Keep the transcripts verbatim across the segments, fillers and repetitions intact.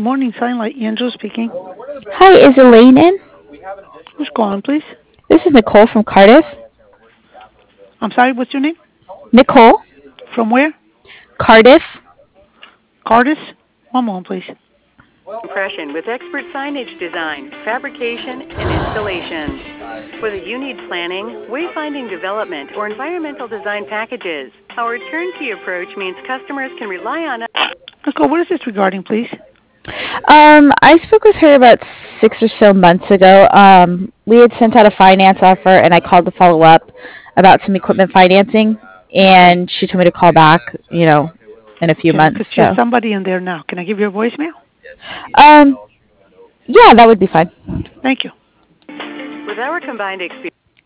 Good morning, Sign Light. Angel speaking. Hi, is Elaine in? Who's calling, please? This is Nicole from Cardiff. I'm sorry, what's your name? Nicole? From where? Cardiff? Cardis? One moment, please. Impression with expert signage design, fabrication, and installation. Whether you need planning, wayfinding development, or environmental design packages, our turnkey approach means customers can rely on us. Nicole, what is this regarding, please? Um, I spoke with her about six or so months ago. Um, we had sent out a finance offer, and I called to follow up about some equipment financing, and she told me to call back, you know, in a few Okay, months. because So, there's somebody in there now. Can I give you a voicemail? um, yeah, that would be fine. Thank you. With our combined experience.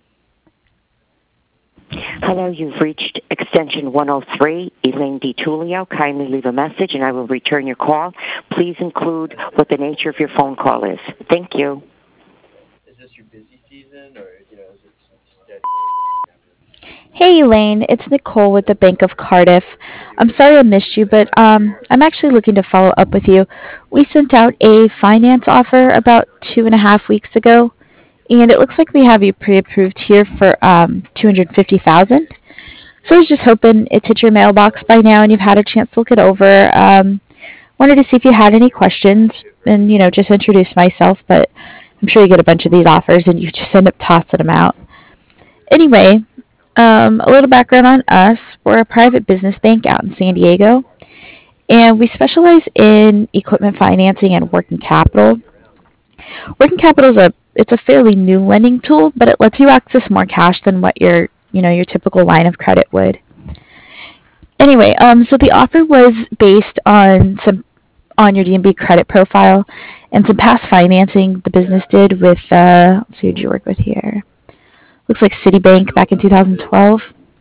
Hello, you've reached extension one oh three, Elaine DiTullio. Kindly leave a message and I will return your call. Please include what the nature of your phone call is. Thank you. Is this your busy season, or you know, is it steady? Hey Elaine, it's Nicole with the Bank of Cardiff. I'm sorry I missed you, but um, I'm actually looking to follow up with you. We sent out a finance offer about two and a half weeks ago, and it looks like we have you pre-approved here for um, two hundred fifty thousand dollars. So I was just hoping it's hit your mailbox by now and you've had a chance to look it over. Um, wanted to see if you had any questions and, you know, just introduce myself, but I'm sure you get a bunch of these offers and you just end up tossing them out. Anyway, um, a little background on us. We're a private business bank out in San Diego, and we specialize in equipment financing and working capital. Working capital is a it's a fairly new lending tool, but it lets you access more cash than what your you know your typical line of credit would. Anyway, um, so the offer was based on some on your D and B credit profile and some past financing the business did with uh, let's see who did you work with here? Looks like Citibank back in two thousand twelve.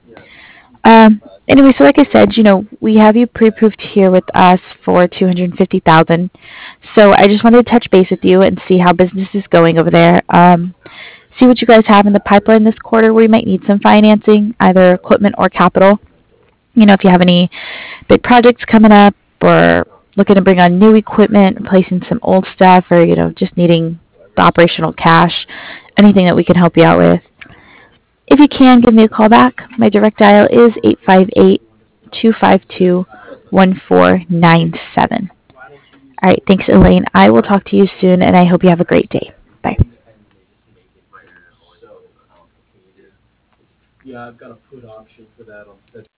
Um, anyway, so like I said, you know, we have you pre-approved here with us for two hundred fifty thousand dollars. So I just wanted to touch base with you and see how business is going over there. Um, see what you guys have in the pipeline this quarter where you might need some financing, either equipment or capital. You know, if you have any big projects coming up or looking to bring on new equipment, replacing some old stuff, or, you know, just needing the operational cash, anything that we can help you out with. If you can, give me a call back. My direct dial is eight five eight, two five two, one four nine seven. All right, thanks, Elaine. I will talk to you soon, and I hope you have a great day. Bye. So complicated. Yeah, I've got a put option for that on